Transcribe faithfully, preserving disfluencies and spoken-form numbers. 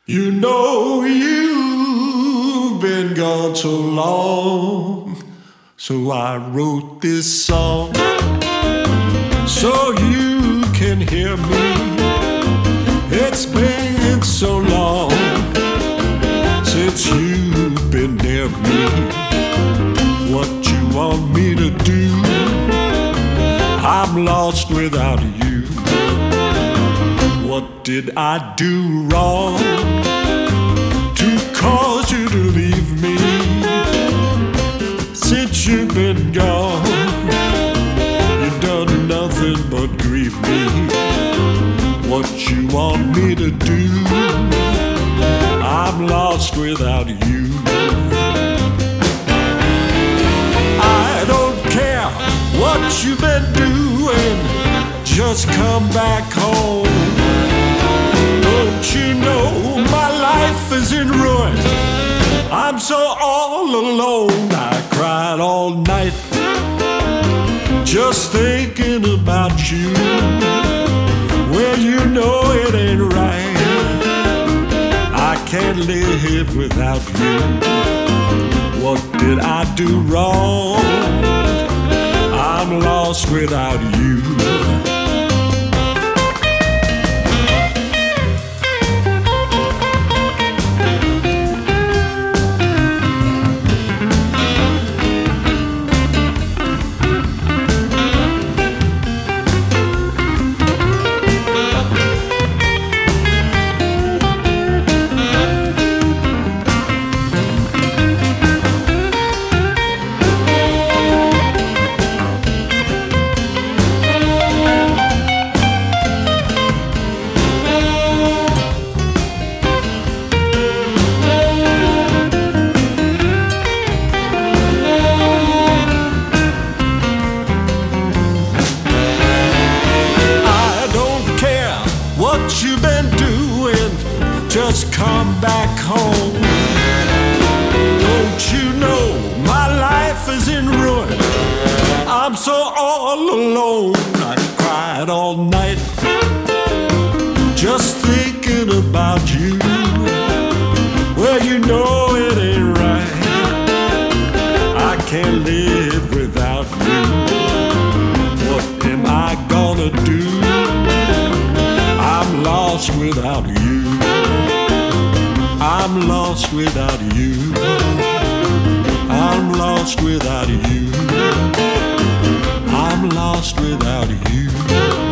You know you've been gone so long, so I wrote this song so you can hear me. It's been so long since you've been near me. What you want me to do? I'm lost without you. What did I do wrong to cause you to leave me? Since you've been gone, you've done nothing but grieve me. What you want me to do? I'm lost without you. I don't care what you've been doing, just come back home. Don't you know my life is in ruin? I'm so all alone. I cried all night just thinking about you. Well, you know it ain't right. I can't live without you. What did I do wrong? I'm lost without you. What you been doing? Just come back home. Don't you know my life is in ruin? I'm so all alone. I cried all night just thinking about you. Well, you know it ain't right. I can't live without you. What am I gonna do? I'm lost without you. I'm lost without you. I'm lost without you. I'm lost without you.